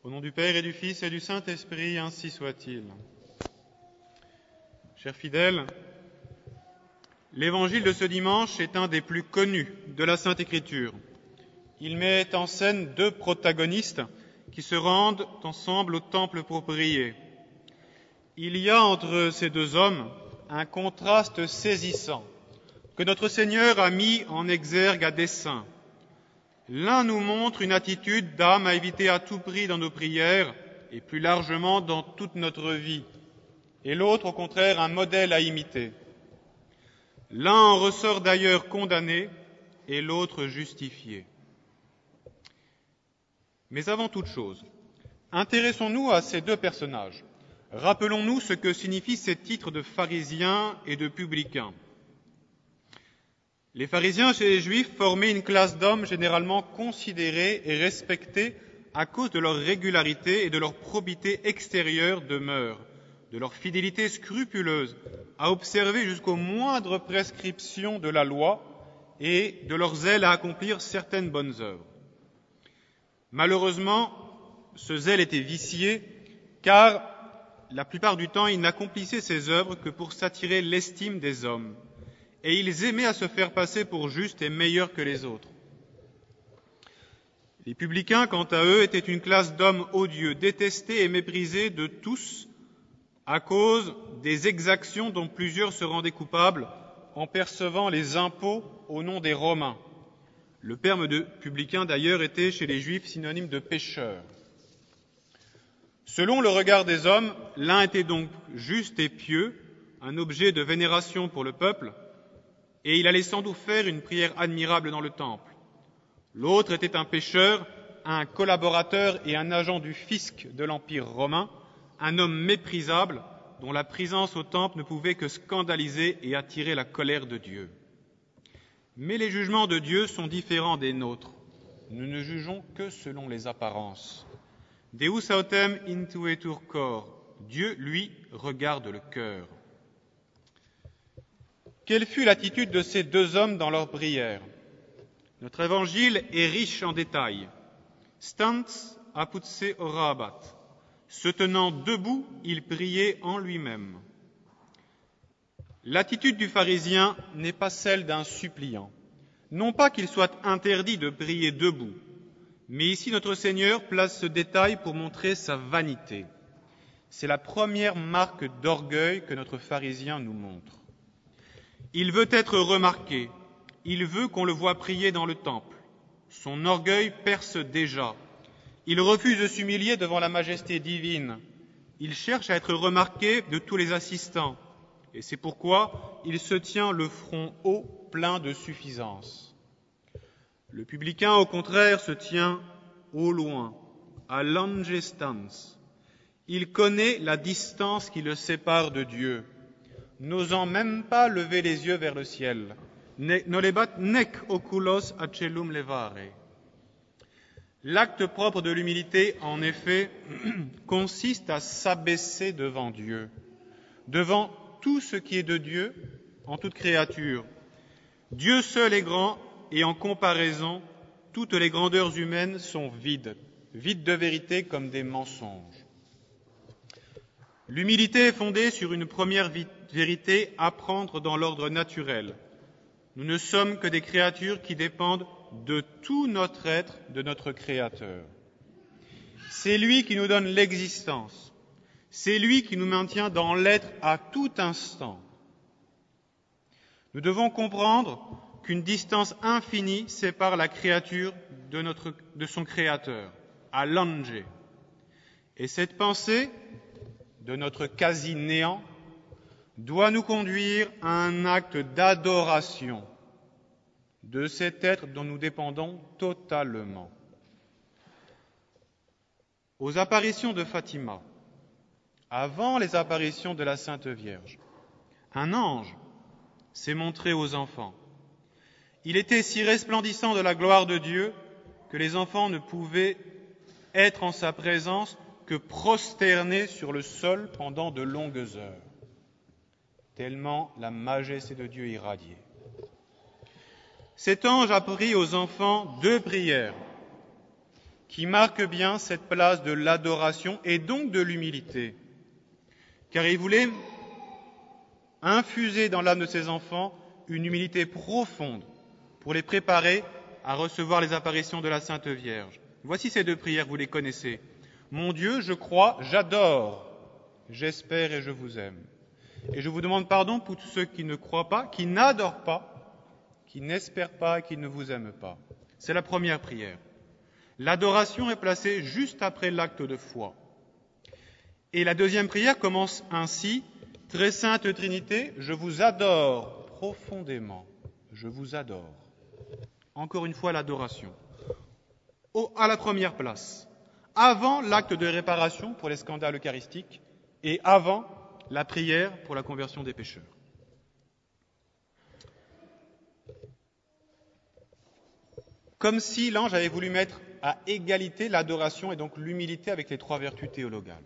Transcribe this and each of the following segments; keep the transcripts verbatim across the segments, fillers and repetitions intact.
Au nom du Père et du Fils et du Saint-Esprit, ainsi soit-il. Chers fidèles, l'évangile de ce dimanche est un des plus connus de la Sainte Écriture. Il met en scène deux protagonistes qui se rendent ensemble au temple pour prier. Il y a entre ces deux hommes un contraste saisissant que notre Seigneur a mis en exergue à dessein. L'un nous montre une attitude d'âme à éviter à tout prix dans nos prières et plus largement dans toute notre vie, et l'autre, au contraire, un modèle à imiter. L'un en ressort d'ailleurs condamné et l'autre justifié. Mais avant toute chose, intéressons-nous à ces deux personnages. Rappelons-nous ce que signifient ces titres de pharisiens et de publicains. Les pharisiens chez les Juifs formaient une classe d'hommes généralement considérés et respectés à cause de leur régularité et de leur probité extérieure de mœurs, de leur fidélité scrupuleuse à observer jusqu'aux moindres prescriptions de la loi et de leur zèle à accomplir certaines bonnes œuvres. Malheureusement, ce zèle était vicié, car la plupart du temps, ils n'accomplissaient ces œuvres que pour s'attirer l'estime des hommes, et ils aimaient à se faire passer pour justes et meilleurs que les autres. Les publicains, quant à eux, étaient une classe d'hommes odieux, détestés et méprisés de tous à cause des exactions dont plusieurs se rendaient coupables en percevant les impôts au nom des Romains. Le terme de publicain, d'ailleurs, était chez les Juifs synonyme de pécheur. Selon le regard des hommes, l'un était donc juste et pieux, un objet de vénération pour le peuple, et il allait sans doute faire une prière admirable dans le temple. L'autre était un pécheur, un collaborateur et un agent du fisc de l'Empire romain, un homme méprisable dont la présence au temple ne pouvait que scandaliser et attirer la colère de Dieu. Mais les jugements de Dieu sont différents des nôtres. Nous ne jugeons que selon les apparences. Deus autem intuetur cor. Dieu, lui, regarde le cœur. Quelle fut l'attitude de ces deux hommes dans leur prière? Notre évangile est riche en détails. Stans aputse orabat. Se tenant debout, il priait en lui-même. L'attitude du pharisien n'est pas celle d'un suppliant. Non pas qu'il soit interdit de prier debout, mais ici notre Seigneur place ce détail pour montrer sa vanité. C'est la première marque d'orgueil que notre pharisien nous montre. Il veut être remarqué, il veut qu'on le voie prier dans le temple. Son orgueil perce déjà. Il refuse de s'humilier devant la majesté divine. Il cherche à être remarqué de tous les assistants. Et c'est pourquoi il se tient le front haut, plein de suffisance. Le publicain, au contraire, se tient au loin, à l'angestans. Il connaît la distance qui le sépare de Dieu, n'osant même pas lever les yeux vers le ciel. Nolebat nec oculos acelum levare. L'acte propre de l'humilité, en effet, consiste à s'abaisser devant Dieu, devant tout ce qui est de Dieu en toute créature. Dieu seul est grand et en comparaison, toutes les grandeurs humaines sont vides, vides de vérité comme des mensonges. L'humilité est fondée sur une première vérité à prendre dans l'ordre naturel. Nous ne sommes que des créatures qui dépendent de tout notre être, de notre Créateur. C'est lui qui nous donne l'existence. C'est lui qui nous maintient dans l'être à tout instant. Nous devons comprendre qu'une distance infinie sépare la créature de, notre, de son Créateur, à l'ange. Et cette pensée de notre quasi-néant doit nous conduire à un acte d'adoration de cet être dont nous dépendons totalement. Aux apparitions de Fatima, avant les apparitions de la Sainte Vierge, un ange s'est montré aux enfants. Il était si resplendissant de la gloire de Dieu que les enfants ne pouvaient être en sa présence que prosternés sur le sol pendant de longues heures, tellement la majesté de Dieu irradiait. Cet ange apprit aux enfants deux prières. qui marque bien cette place de l'adoration et donc de l'humilité, car il voulait infuser dans l'âme de ses enfants une humilité profonde pour les préparer à recevoir les apparitions de la Sainte Vierge. Voici ces deux prières, vous les connaissez. Mon Dieu, je crois, j'adore, j'espère et je vous aime. Et je vous demande pardon pour tous ceux qui ne croient pas, qui n'adorent pas, qui n'espèrent pas et qui ne vous aiment pas. C'est la première prière. L'adoration est placée juste après l'acte de foi. Et la deuxième prière commence ainsi. Très sainte Trinité, je vous adore profondément. Je vous adore. Encore une fois, l'adoration. Au, à la première place. Avant l'acte de réparation pour les scandales eucharistiques et avant la prière pour la conversion des pécheurs. Comme si l'ange avait voulu mettre à égalité l'adoration et donc l'humilité avec les trois vertus théologales.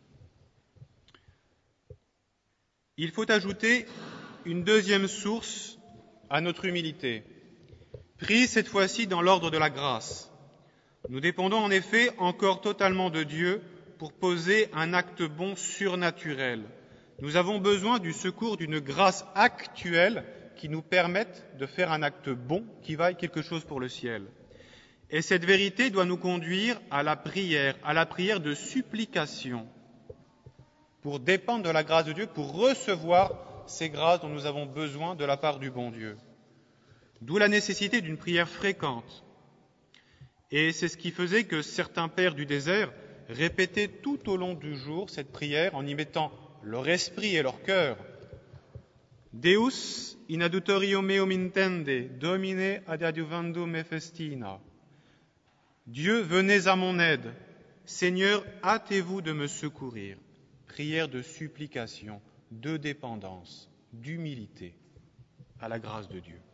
Il faut ajouter une deuxième source à notre humilité, prise cette fois-ci dans l'ordre de la grâce. Nous dépendons en effet encore totalement de Dieu pour poser un acte bon surnaturel. Nous avons besoin du secours d'une grâce actuelle qui nous permette de faire un acte bon qui vaille quelque chose pour le ciel. Et cette vérité doit nous conduire à la prière, à la prière de supplication, pour dépendre de la grâce de Dieu, pour recevoir ces grâces dont nous avons besoin de la part du bon Dieu. D'où la nécessité d'une prière fréquente. Et c'est ce qui faisait que certains pères du désert répétaient tout au long du jour cette prière en y mettant leur esprit et leur cœur. Deus in adjutorio meum intende, Domine ad adjuvandum me festina. Dieu, venez à mon aide. Seigneur, hâtez-vous de me secourir. Prière de supplication, de dépendance, d'humilité à la grâce de Dieu.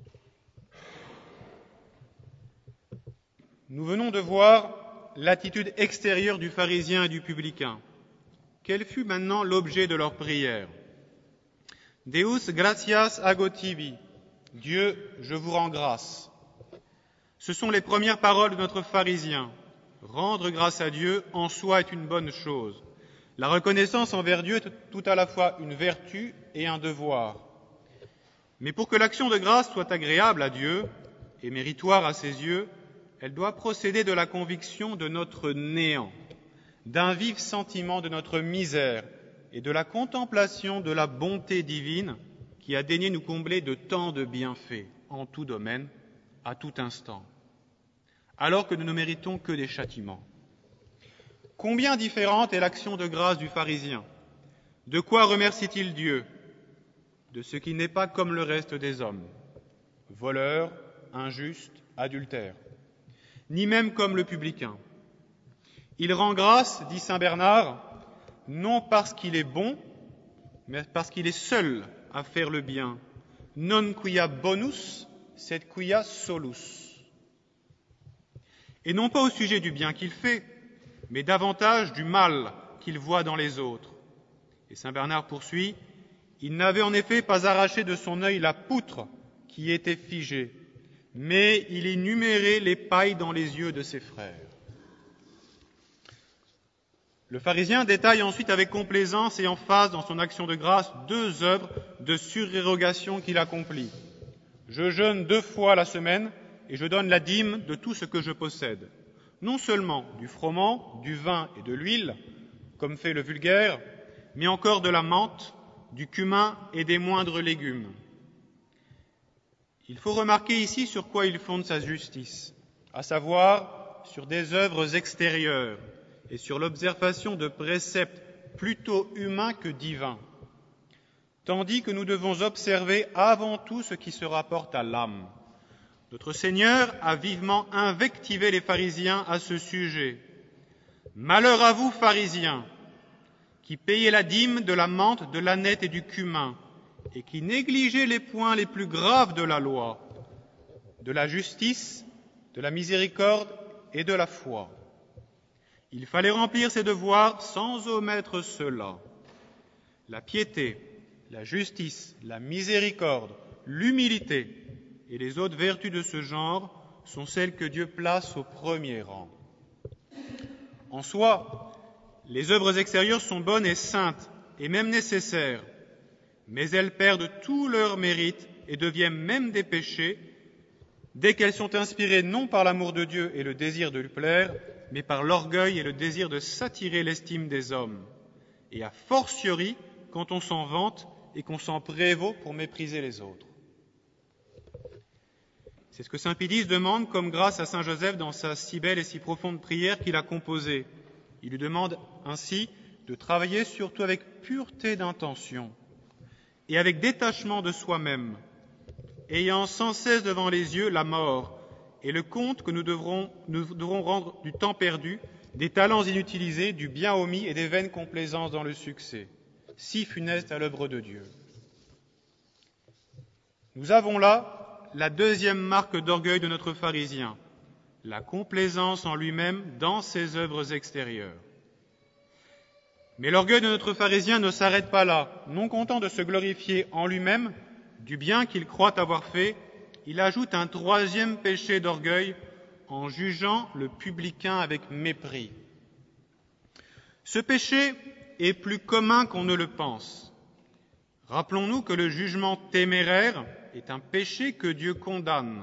Nous venons de voir l'attitude extérieure du pharisien et du publicain. Quel fut maintenant l'objet de leur prière? Deus gratias ago tibi. Dieu, je vous rends grâce. Ce sont les premières paroles de notre pharisien. Rendre grâce à Dieu en soi est une bonne chose. La reconnaissance envers Dieu est tout à la fois une vertu et un devoir. Mais pour que l'action de grâce soit agréable à Dieu et méritoire à ses yeux, elle doit procéder de la conviction de notre néant, d'un vif sentiment de notre misère et de la contemplation de la bonté divine qui a daigné nous combler de tant de bienfaits en tout domaine, à tout instant, alors que nous ne méritons que des châtiments. Combien différente est l'action de grâce du pharisien? De quoi remercie-t-il Dieu? De ce qui n'est pas comme le reste des hommes, voleur, injuste, adultère, ni même comme le publicain. Il rend grâce, dit saint Bernard, non parce qu'il est bon, mais parce qu'il est seul à faire le bien. Non quia bonus, sed quia solus. Et non pas au sujet du bien qu'il fait, mais davantage du mal qu'il voit dans les autres. Et saint Bernard poursuit, il n'avait en effet pas arraché de son œil la poutre qui était figée, mais il énumérait les pailles dans les yeux de ses frères. Le pharisien détaille ensuite avec complaisance et emphase dans son action de grâce deux œuvres de surérogation qu'il accomplit. Je jeûne deux fois la semaine et je donne la dîme de tout ce que je possède. Non seulement du froment, du vin et de l'huile, comme fait le vulgaire, mais encore de la menthe, du cumin et des moindres légumes. Il faut remarquer ici sur quoi il fonde sa justice, à savoir sur des œuvres extérieures et sur l'observation de préceptes plutôt humains que divins, tandis que nous devons observer avant tout ce qui se rapporte à l'âme. Notre Seigneur a vivement invectivé les pharisiens à ce sujet. « Malheur à vous, pharisiens, qui payez la dîme de la menthe, de l'âneth et du cumin, et qui négligez les points les plus graves de la loi, de la justice, de la miséricorde et de la foi. Il fallait remplir ces devoirs sans omettre cela. La piété, la justice, la miséricorde, l'humilité et les autres vertus de ce genre sont celles que Dieu place au premier rang. En soi, les œuvres extérieures sont bonnes et saintes, et même nécessaires, mais elles perdent tout leur mérite et deviennent même des péchés dès qu'elles sont inspirées non par l'amour de Dieu et le désir de lui plaire, mais par l'orgueil et le désir de s'attirer l'estime des hommes, et a fortiori quand on s'en vante et qu'on s'en prévaut pour mépriser les autres. C'est ce que saint Pédis demande comme grâce à saint Joseph dans sa si belle et si profonde prière qu'il a composée. Il lui demande ainsi de travailler surtout avec pureté d'intention et avec détachement de soi-même, ayant sans cesse devant les yeux la mort et le compte que nous devrons, nous devrons rendre du temps perdu, des talents inutilisés, du bien omis et des vaines complaisances dans le succès, si funestes à l'œuvre de Dieu. Nous avons là la deuxième marque d'orgueil de notre pharisien, la complaisance en lui-même dans ses œuvres extérieures. Mais l'orgueil de notre pharisien ne s'arrête pas là. Non content de se glorifier en lui-même du bien qu'il croit avoir fait, il ajoute un troisième péché d'orgueil en jugeant le publicain avec mépris. Ce péché est plus commun qu'on ne le pense. Rappelons-nous que le jugement téméraire est un péché que Dieu condamne.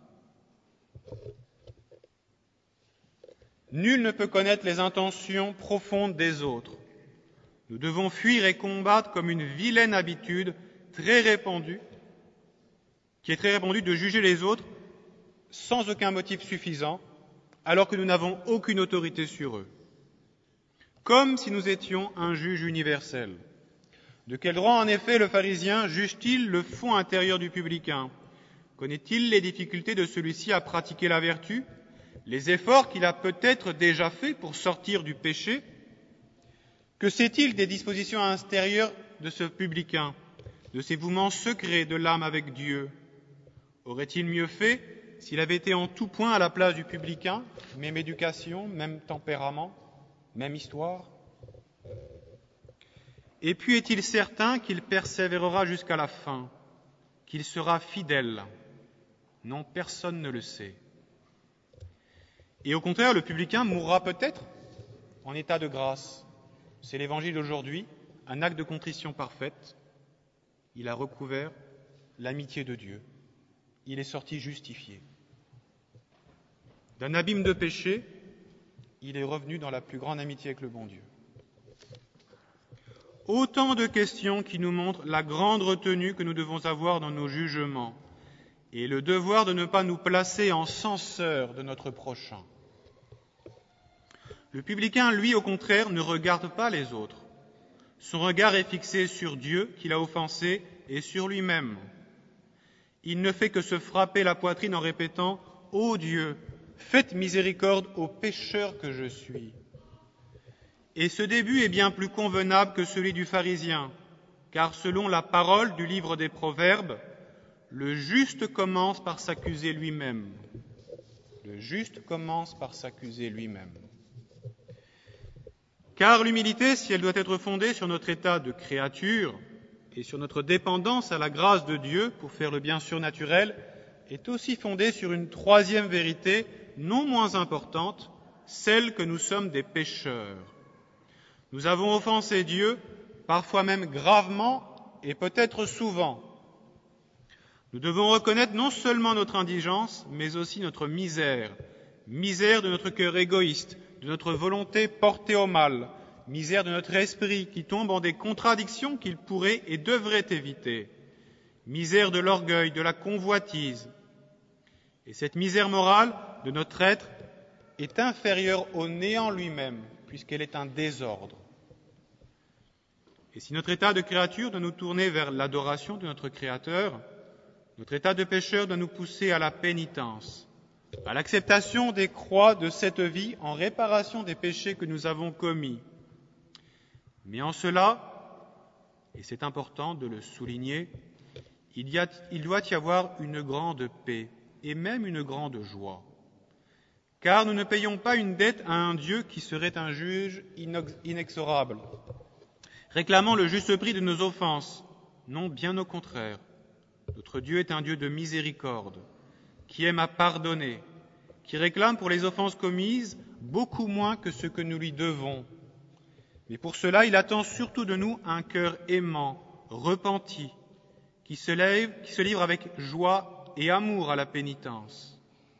Nul ne peut connaître les intentions profondes des autres. Nous devons fuir et combattre comme une vilaine habitude très répandue, qui est très répandue de juger les autres sans aucun motif suffisant, alors que nous n'avons aucune autorité sur eux. Comme si nous étions un juge universel. De quel droit, en effet, le pharisien juge-t-il le fond intérieur du publicain? Connaît-il les difficultés de celui-ci à pratiquer la vertu, les efforts qu'il a peut-être déjà faits pour sortir du péché? Que sait-il des dispositions intérieures de ce publicain, de ses vouements secrets de l'âme avec Dieu? Aurait-il mieux fait s'il avait été en tout point à la place du publicain, même éducation, même tempérament, même histoire? Et puis est-il certain qu'il persévérera jusqu'à la fin, qu'il sera fidèle? Non, personne ne le sait. Et au contraire, le publicain mourra peut-être en état de grâce. C'est l'évangile d'aujourd'hui, un acte de contrition parfaite. Il a recouvert l'amitié de Dieu. Il est sorti justifié. D'un abîme de péché, il est revenu dans la plus grande amitié avec le bon Dieu. Autant de questions qui nous montrent la grande retenue que nous devons avoir dans nos jugements et le devoir de ne pas nous placer en censeurs de notre prochain. Le publicain, lui, au contraire, ne regarde pas les autres. Son regard est fixé sur Dieu qu'il a offensé et sur lui-même. Il ne fait que se frapper la poitrine en répétant « Ô Dieu, faites miséricorde aux pécheurs que je suis ». Et ce début est bien plus convenable que celui du pharisien, car selon la parole du livre des Proverbes, le juste commence par s'accuser lui-même. Le juste commence par s'accuser lui-même. Car l'humilité, si elle doit être fondée sur notre état de créature et sur notre dépendance à la grâce de Dieu pour faire le bien surnaturel, est aussi fondée sur une troisième vérité non moins importante, celle que nous sommes des pécheurs. Nous avons offensé Dieu, parfois même gravement et peut-être souvent. Nous devons reconnaître non seulement notre indigence, mais aussi notre misère, misère de notre cœur égoïste, de notre volonté portée au mal, misère de notre esprit qui tombe en des contradictions qu'il pourrait et devrait éviter, misère de l'orgueil, de la convoitise. Et cette misère morale de notre être est inférieure au néant lui-même, puisqu'elle est un désordre. Et si notre état de créature doit nous tourner vers l'adoration de notre Créateur, notre état de pécheur doit nous pousser à la pénitence, à l'acceptation des croix de cette vie en réparation des péchés que nous avons commis. Mais en cela, et c'est important de le souligner, il, y a, il doit y avoir une grande paix et même une grande joie. Car nous ne payons pas une dette à un Dieu qui serait un juge inexorable, réclamant le juste prix de nos offenses. Non, bien au contraire. Notre Dieu est un Dieu de miséricorde, qui aime à pardonner, qui réclame pour les offenses commises beaucoup moins que ce que nous lui devons. Mais pour cela, il attend surtout de nous un cœur aimant, repenti, qui se lève, qui se livre avec joie et amour à la pénitence.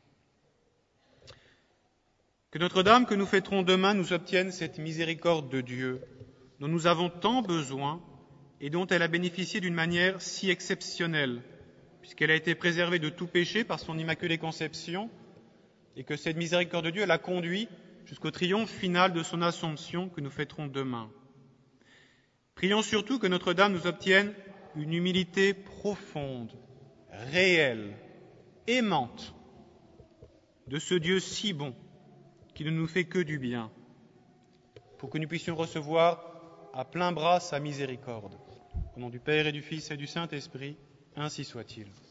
Que Notre-Dame, que nous fêterons demain, nous obtienne cette miséricorde de Dieu, dont nous avons tant besoin et dont elle a bénéficié d'une manière si exceptionnelle, puisqu'elle a été préservée de tout péché par son Immaculée Conception, et que cette miséricorde de Dieu l'a conduit jusqu'au triomphe final de son Assomption que nous fêterons demain. Prions surtout que Notre-Dame nous obtienne une humilité profonde, réelle, aimante, de ce Dieu si bon, qui ne nous fait que du bien, pour que nous puissions recevoir à plein bras sa miséricorde. Au nom du Père et du Fils et du Saint-Esprit, ainsi soit-il.